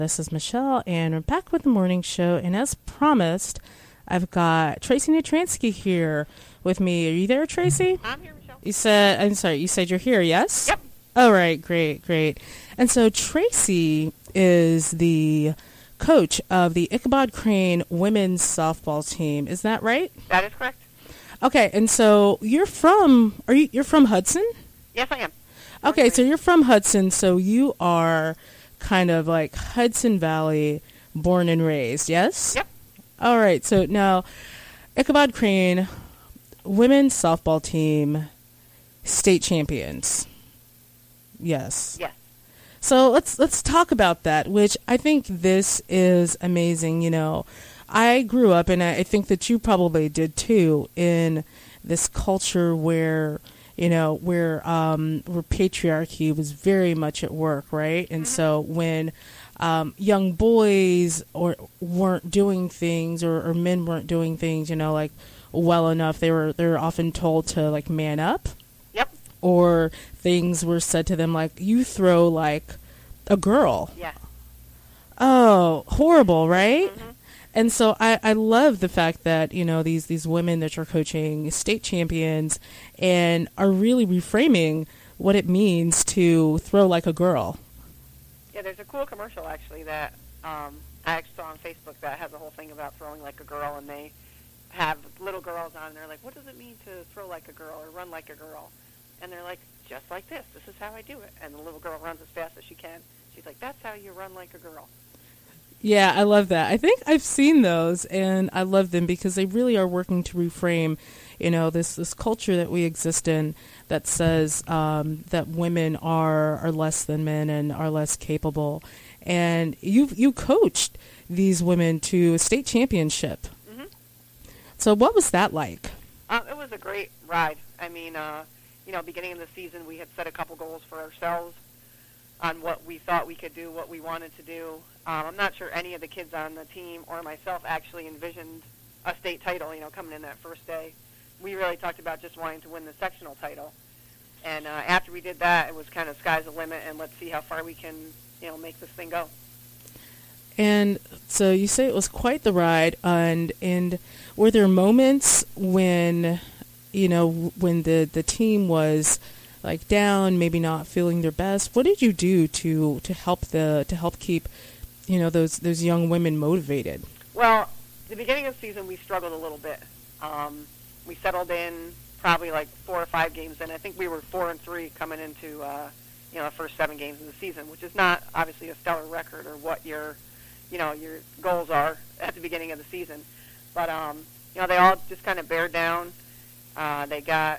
This is Michelle, and we're back with the morning show. And as promised, I've got Tracy Nutransky here with me. Are you there, Tracy? I'm here, Michelle. You said you're here, yes? Yep. All right, great. And so Tracy is the coach of the Ichabod Crane women's softball team. Is that right? That is correct. Okay, and so you're from Hudson? Yes, I am. Okay, so you're from Hudson, so you are kind of like Hudson Valley born and raised, yes? Yep. All right, so now Ichabod Crane women's softball team state champions. Yes. Yes. So let's talk about that, which I think this is amazing. You know, I grew up, and I think that you probably did too, in this culture where patriarchy was very much at work, right? And so when young boys weren't doing things, or men weren't doing things, like well enough, they were often told to like man up. Yep. Or things were said to them like, you throw like a girl. Yeah. Oh, horrible, right? Mm-hmm. And so I love the fact that, these women that you're coaching, state champions, and are really reframing what it means to throw like a girl. Yeah, there's a cool commercial, actually, that I actually saw on Facebook that has a whole thing about throwing like a girl, and they have little girls on, and they're like, what does it mean to throw like a girl or run like a girl? And they're like, just like this. This is how I do it. And the little girl runs as fast as she can. She's like, that's how you run like a girl. Yeah, I love that. I think I've seen those, and I love them because they really are working to reframe, this culture that we exist in that says that women are less than men and are less capable. And you coached these women to a state championship. Mm-hmm. So what was that like? It was a great ride. I mean, beginning of the season, we had set a couple goals for ourselves on what we thought we could do, what we wanted to do. I'm not sure any of the kids on the team or myself actually envisioned a state title, coming in that first day. We really talked about just wanting to win the sectional title. And after we did that, it was kind of sky's the limit, and let's see how far we can, make this thing go. And so you say it was quite the ride, and were there moments when, when the team was like down, maybe not feeling their best? What did you do to help keep those young women motivated? Well, the beginning of the season we struggled a little bit. We settled in probably like 4 or 5 games in. I think we were 4-3 coming into the first 7 games of the season, which is not obviously a stellar record or what your goals are at the beginning of the season. But they all just kind of bared down. They got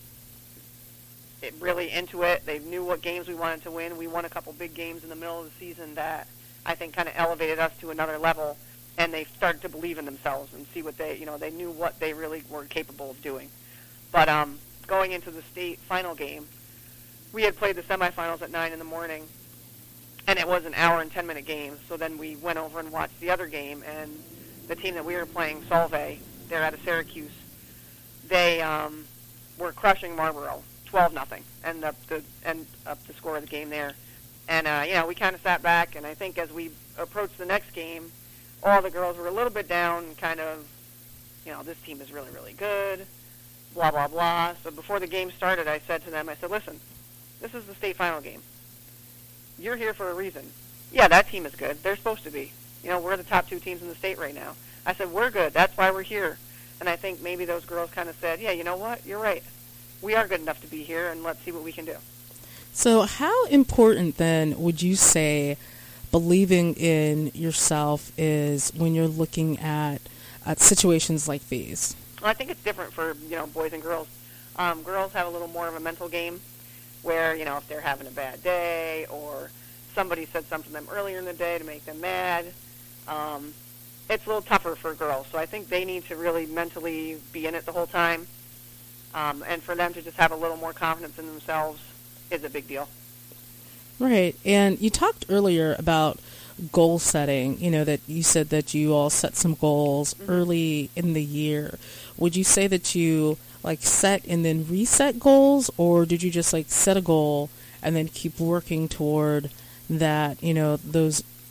really into it. They knew what games we wanted to win. We won a couple big games in the middle of the season that I think kind of elevated us to another level, and they started to believe in themselves and see what they knew what they really were capable of doing. But going into the state final game, we had played the semifinals at 9 in the morning, and it was an hour and 10-minute game. So then we went over and watched the other game, and the team that we were playing, Solvay, they're out of Syracuse, they were crushing Marlboro, 12-0, and up the score of the game there. And, we kind of sat back, and I think as we approached the next game, all the girls were a little bit down, kind of, this team is really, really good, blah, blah, blah. So before the game started, I said to them, listen, this is the state final game. You're here for a reason. Yeah, that team is good. They're supposed to be. We're the top 2 teams in the state right now. I said, we're good. That's why we're here. And I think maybe those girls kind of said, yeah, you know what? You're right. We are good enough to be here, and let's see what we can do. So how important, then, would you say believing in yourself is when you're looking at situations like these? Well, I think it's different for, boys and girls. Girls have a little more of a mental game where, if they're having a bad day or somebody said something to them earlier in the day to make them mad, it's a little tougher for girls. So I think they need to really mentally be in it the whole time. And for them to just have a little more confidence in themselves is a big deal. Right. And you talked earlier about goal setting, that you said that you all set some goals early in the year. Would you say that you set and then reset goals, or did you just set a goal and then keep working toward that, those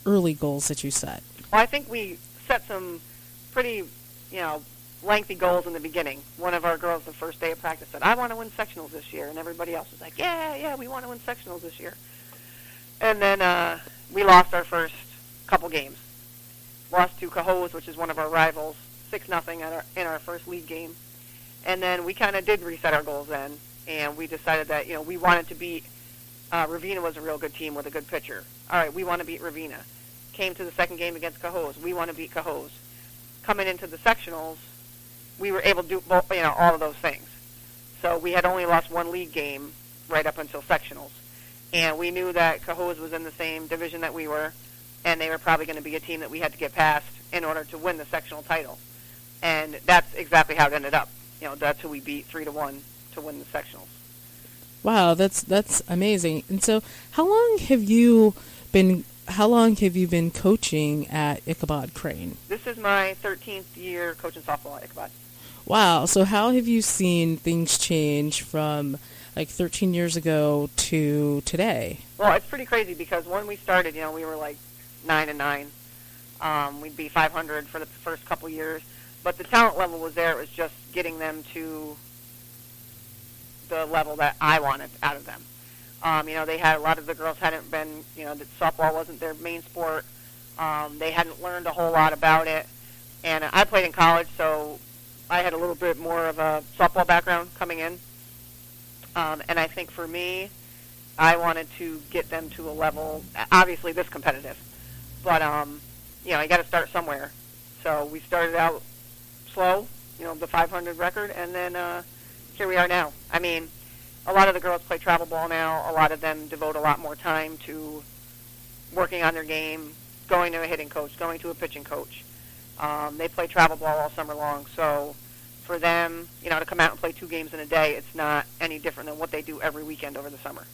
early goals that you set? Well, I think we set some pretty, lengthy goals in the beginning. One of our girls the first day of practice said, I want to win sectionals this year. And everybody else was like, yeah, we want to win sectionals this year. And then we lost our first couple games. Lost to Cohoes, which is one of our rivals, 6-0 in our first league game. And then we kind of did reset our goals then. And we decided that, we wanted to beat Ravenna was a real good team with a good pitcher. All right, we want to beat Ravenna. Came to the second game against Cohoes. We want to beat Cohoes. Coming into the sectionals, we were able to do both, all of those things. So we had only lost one league game right up until sectionals. And we knew that Cohoes was in the same division that we were, and they were probably going to be a team that we had to get past in order to win the sectional title. And that's exactly how it ended up. That's who we beat 3-1 to win the sectionals. Wow, that's amazing. And so, how long have you been coaching at Ichabod Crane? This is my 13th year coaching softball at Ichabod. Wow. So how have you seen things change from like 13 years ago to today? Well, it's pretty crazy because when we started, we were like 9-9. We'd be 500 for the first couple years, but the talent level was there. It was just getting them to the level that I wanted out of them. They had a lot of the girls hadn't been, that softball wasn't their main sport. They hadn't learned a whole lot about it. And I played in college, so I had a little bit more of a softball background coming in. And I think for me, I wanted to get them to a level, obviously this competitive, but, you got to start somewhere. So we started out slow, the 500 record, and then here we are now. I mean, a lot of the girls play travel ball now. A lot of them devote a lot more time to working on their game, going to a hitting coach, going to a pitching coach. They play travel ball all summer long. So for them, to come out and play 2 games in a day, it's not any different than what they do every weekend over the summer.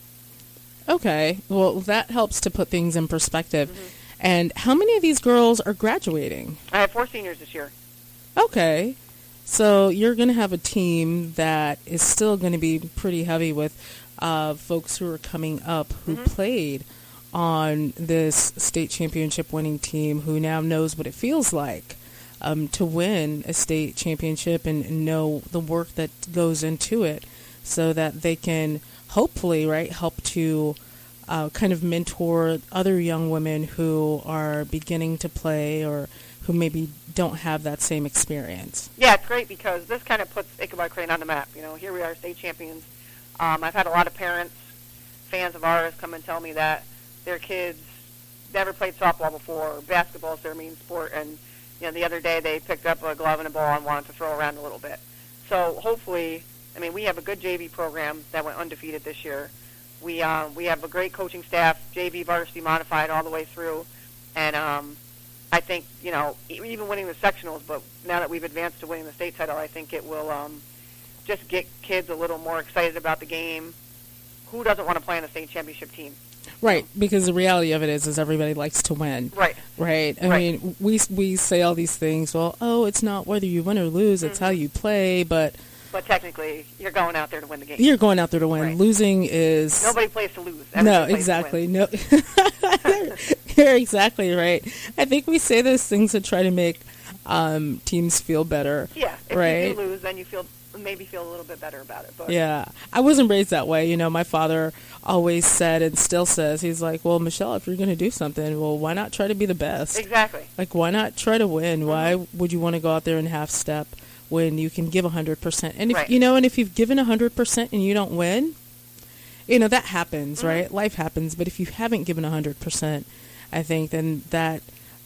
Okay. Well, that helps to put things in perspective. Mm-hmm. And how many of these girls are graduating? I have 4 seniors this year. Okay. So you're going to have a team that is still going to be pretty heavy with folks who are coming up who Mm-hmm. played on this state championship winning team who now knows what it feels like to win a state championship and know the work that goes into it so that they can hopefully, help to kind of mentor other young women who are beginning to play or who maybe don't have that same experience. Yeah, it's great because this kind of puts Ichabod Crane on the map. Here we are, state champions. I've had a lot of parents, fans of ours, come and tell me that their kids never played softball before, or basketball is their main sport, and the other day they picked up a glove and a ball and wanted to throw around a little bit. So hopefully, we have a good JV program that went undefeated this year. We have a great coaching staff, JV varsity modified all the way through, and I think, even winning the sectionals, but now that we've advanced to winning the state title, I think it will just get kids a little more excited about the game. Who doesn't want to play on a state championship team? Right, because the reality of it is everybody likes to win. Right. Right. I mean, we say all these things, it's not whether you win or lose, it's how you play, but technically, you're going out there to win the game. You're going out there to win. Right. Losing is... Nobody plays to lose. No, exactly. No, you're exactly right. I think we say those things to try to make teams feel better. Yeah. If right? you do lose, then you maybe feel a little bit better about it. But. Yeah. I wasn't raised that way. My father always said and still says, he's like, well, Michelle, if you're going to do something, well, why not try to be the best? Exactly. Like, why not try to win? Mm-hmm. Why would you want to go out there and half step when you can give 100%? And if right. and if you've given 100% and you don't win, that happens, mm-hmm. right? Life happens. But if you haven't given 100%, I think then that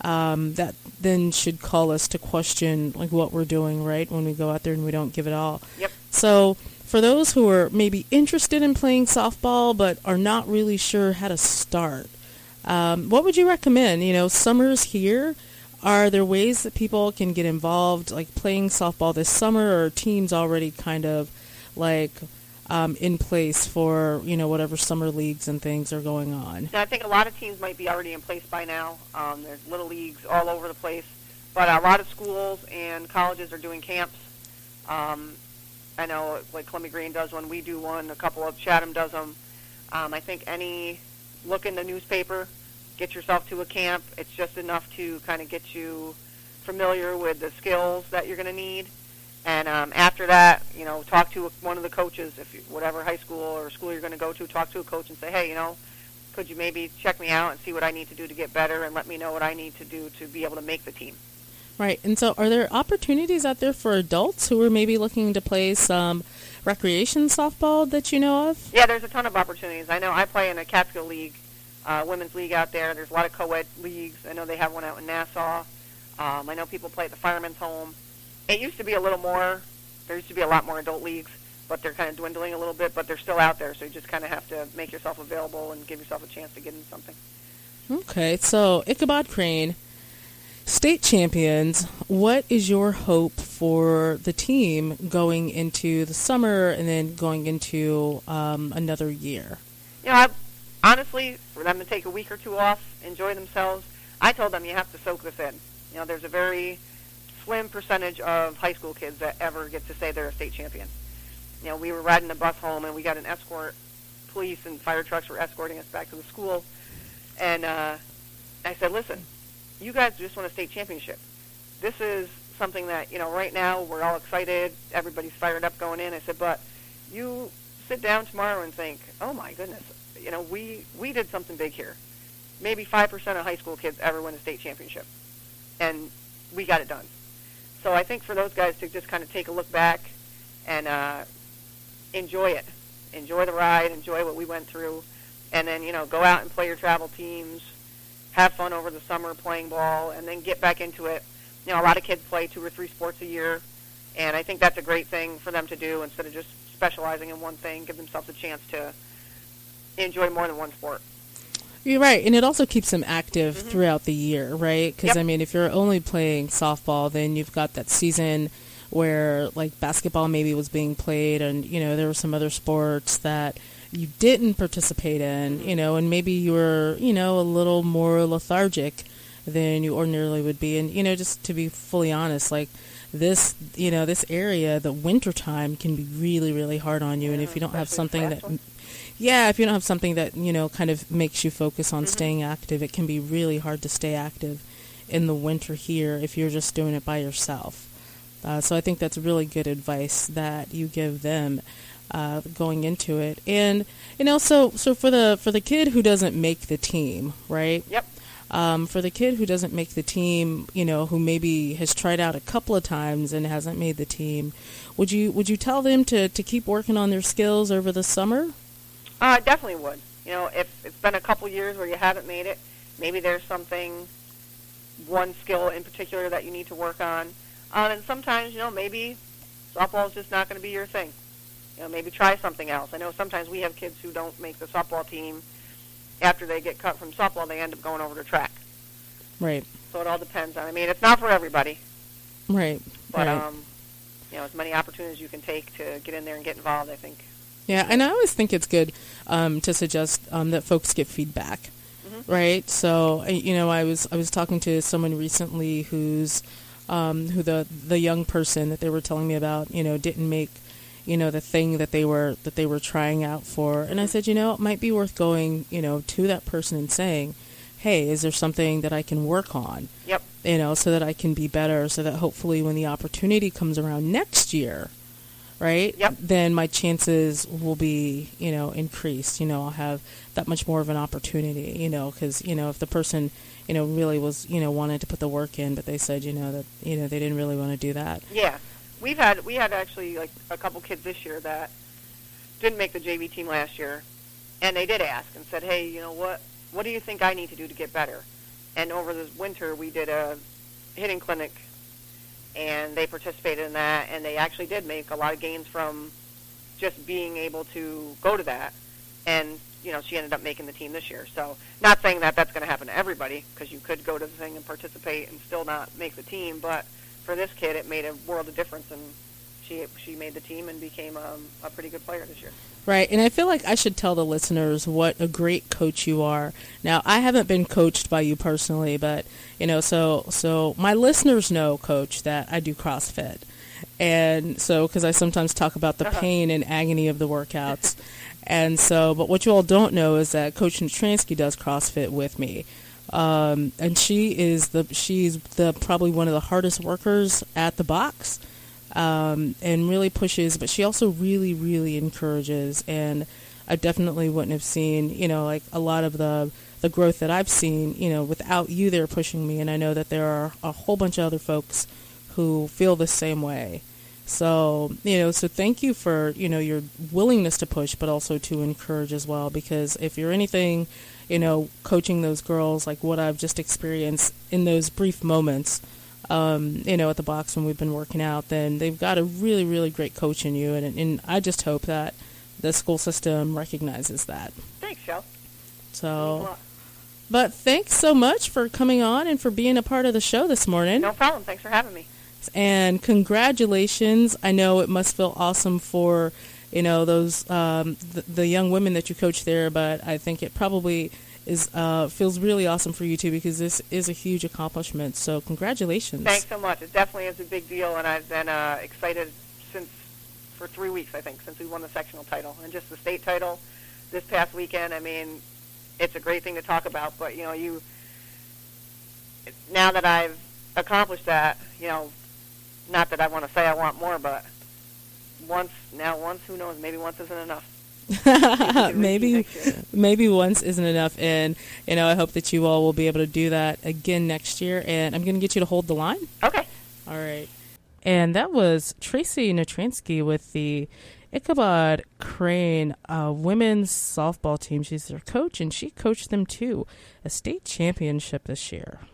then should call us to question like what we're doing, right? When we go out there and we don't give it all. Yep. So for those who are maybe interested in playing softball but are not really sure how to start, what would you recommend? Summer's here. Are there ways that people can get involved, like playing softball this summer, or teams already kind of like in place for, whatever summer leagues and things are going on? Now, I think a lot of teams might be already in place by now. There's little leagues all over the place, but a lot of schools and colleges are doing camps. I know, like Columbia Green does one, we do one, a couple of Chatham does them. I think look in the newspaper get yourself to a camp. It's just enough to kind of get you familiar with the skills that you're going to need. And after that, talk to one of the coaches, whatever high school or school you're going to go to, talk to a coach and say, hey, could you maybe check me out and see what I need to do to get better and let me know what I need to do to be able to make the team. Right. And so are there opportunities out there for adults who are maybe looking to play some recreation softball that you know of? Yeah, there's a ton of opportunities. I know I play in a Catskill League, women's league out there. There's a lot of co-ed leagues. I know they have one out in Nassau. I know people play at the Fireman's Home. It used to be a little more. There used to be a lot more adult leagues, but they're kind of dwindling a little bit, but they're still out there, so you just kind of have to make yourself available and give yourself a chance to get into something. Okay, so Ichabod Crane, state champions, what is your hope for the team going into the summer and then going into another year? Honestly, for them to take a week or two off, enjoy themselves, I told them you have to soak this in. There's a very slim percentage of high school kids that ever get to say they're a state champion. We were riding the bus home, and we got an escort. Police and fire trucks were escorting us back to the school. And I said, listen, you guys just won a state championship. This is something that, right now we're all excited. Everybody's fired up going in. I said, but you sit down tomorrow and think, oh, my goodness, we did something big here. Maybe 5% of high school kids ever win a state championship. And we got it done. So I think for those guys to just kind of take a look back and enjoy it, enjoy the ride, enjoy what we went through, and then, go out and play your travel teams, have fun over the summer playing ball, and then get back into it. A lot of kids play 2 or 3 sports a year, and I think that's a great thing for them to do instead of just specializing in one thing, give themselves a chance to enjoy more than one sport. You're right, and it also keeps them active throughout the year, right? Because, if you're only playing softball, then you've got that season where, like, basketball maybe was being played and, there were some other sports that you didn't participate in, and maybe you were, a little more lethargic than you ordinarily would be. And, just to be fully honest, like, this, this area, the wintertime can be really, really hard on you. And if you don't have something that... Yeah, if you don't have something that, kind of makes you focus on staying active, it can be really hard to stay active in the winter here if you're just doing it by yourself. So I think that's really good advice that you give them going into it. And, so for the kid who doesn't make the team, right? Yep. For the kid who doesn't make the team, who maybe has tried out a couple of times and hasn't made the team, would you tell them to keep working on their skills over the summer? I definitely would. If it's been a couple years where you haven't made it, maybe there's one skill in particular that you need to work on. And sometimes, maybe softball is just not going to be your thing. Maybe try something else. I know sometimes we have kids who don't make the softball team. After they get cut from softball, they end up going over to track. Right. So it all depends on. It's not for everybody. Right. But right. As many opportunities you can take to get in there and get involved, I think. Yeah, and I always think it's good to suggest that folks get feedback, right? So, I was talking to someone recently who the young person that they were telling me about, didn't make, the thing that they were trying out for, and I said, it might be worth going, to that person and saying, hey, is there something that I can work on? Yep. So that I can be better, so that hopefully when the opportunity comes around next year, right? Yep. Then my chances will be, increased. I'll have that much more of an opportunity, because, if the person, really was, wanted to put the work in, but they said, that, they didn't really want to do that. Yeah. We had actually like a couple kids this year that didn't make the JV team last year, and they did ask and said, hey, what do you think I need to do to get better? And over this winter, we did a hitting clinic, and they participated in that, and they actually did make a lot of gains from just being able to go to that. And, she ended up making the team this year. So not saying that that's going to happen to everybody, because you could go to the thing and participate and still not make the team. But for this kid, it made a world of difference, and she made the team and became a pretty good player this year. Right, and I feel like I should tell the listeners what a great coach you are. Now, I haven't been coached by you personally, but, so my listeners know, Coach, that I do CrossFit. And so, because I sometimes talk about the pain and agony of the workouts. And so, but what you all don't know is that Coach Natransky does CrossFit with me. And she's the probably one of the hardest workers at the box, and really pushes, but she also really, really encourages. And I definitely wouldn't have seen, like a lot of the growth that I've seen, without you there pushing me. And I know that there are a whole bunch of other folks who feel the same way. So, so thank you for, your willingness to push, but also to encourage as well. Because if you're anything, coaching those girls, like what I've just experienced in those brief moments, at the box when we've been working out, then they've got a really, really great coach in you. And I just hope that the school system recognizes that. Thanks, Shel. So, but thanks so much for coming on and for being a part of the show this morning. No problem. Thanks for having me. And congratulations. I know it must feel awesome for, those the young women that you coach there, but I think it probably is feels really awesome for you too, because this is a huge accomplishment. So congratulations. Thanks so much. It definitely is a big deal, and I've been excited for 3 weeks, I think, since we won the sectional title. And just the state title this past weekend, I mean, it's a great thing to talk about, but, now that I've accomplished that, not that I want to say I want more, but once, who knows, maybe once isn't enough. maybe once isn't enough, and I hope that you all will be able to do that again next year. And I'm going to get you to hold the line. Okay. All right. And that was Tracy Natransky with the Ichabod Crane women's softball team. She's their coach, and she coached them to a state championship this year.